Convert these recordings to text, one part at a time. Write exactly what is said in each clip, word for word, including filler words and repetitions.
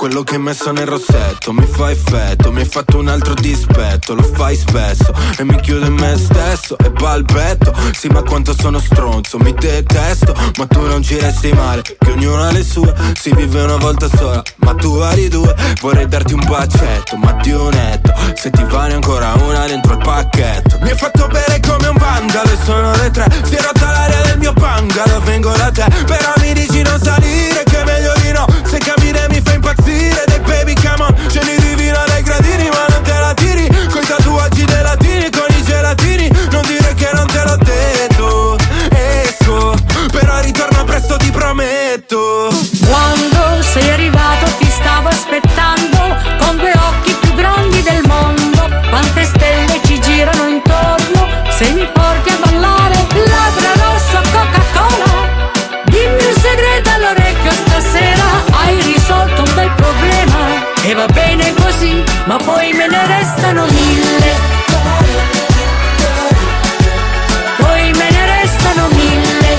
quello che hai messo nel rossetto mi fa effetto, mi hai fatto un altro dispetto, lo fai spesso e mi chiudo in me stesso e balbetto. Sì, ma quanto sono stronzo, mi detesto, ma tu non ci resti male, che ognuno ha le sue, si vive una volta sola, ma tu vari due. Vorrei darti un bacetto, ma di un netto, se ti vale ancora una dentro il pacchetto. Mi hai fatto bere come un vandalo e sono le tre, si è rotta l'aria del mio bungalow, vengo da te, però mi dici non salire, che è meglio di no, se cammine mi fa impazzire. Dei baby come on, scegli di vino dai gradini, ma non te la tiri, coi tatuaggi dei latini, con i gelatini, non dire che non te l'ho detto. Esco, però ritorno presto, ti prometto. Quando sei arrivato ti stavo aspettando, con due occhi più grandi del mondo, quante stelle ci girano intorno, se mi porti a ballare, labbra rosso, Coca-Cola, dimmi un segreto all'orecchio stasera, hai risolto un bel problema, e va bene così, ma poi me ne restano mille, poi me ne restano mille.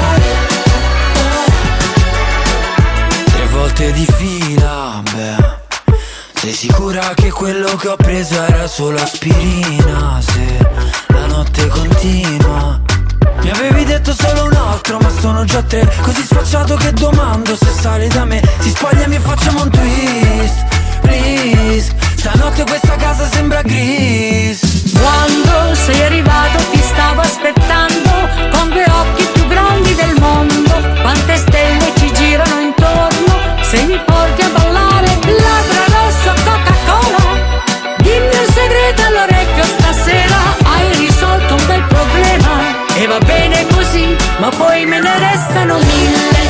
Tre volte di fila, beh, sei sicura che quello che ho preso era solo aspirina? Se la notte continua, mi avevi detto solo un altro, ma sono già tre, così sfacciato che domando se sali da me. Si spogliami e facciamo un twist, please, stanotte questa casa sembra gris. Quando sei arrivato ti stavo aspettando, con due occhi più grandi del mondo, quante stelle ci girano intorno, se mi porti a ballare, labbra rosso, Coca-Cola, dimmi un segreto all'orecchio stasera, hai risolto un bel problema, e va bene così, ma poi me ne restano mille,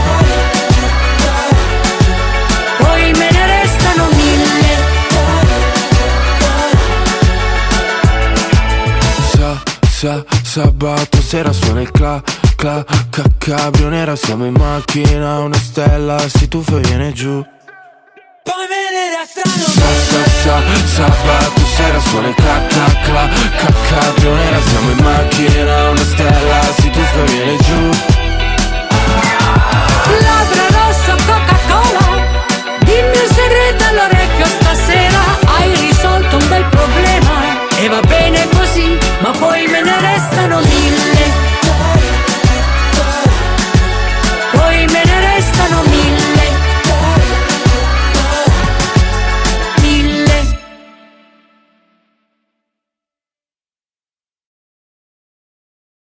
poi me ne restano mille. Sa, sa, sabato sera suona il cla, cla, ca, cabrio nera, siamo in macchina, una stella si tuffa e viene giù. Poi me ne restano Sa, sa, sa, sabato sera suona il cla, cla, cla, ca, cabrio nera, siamo in macchina,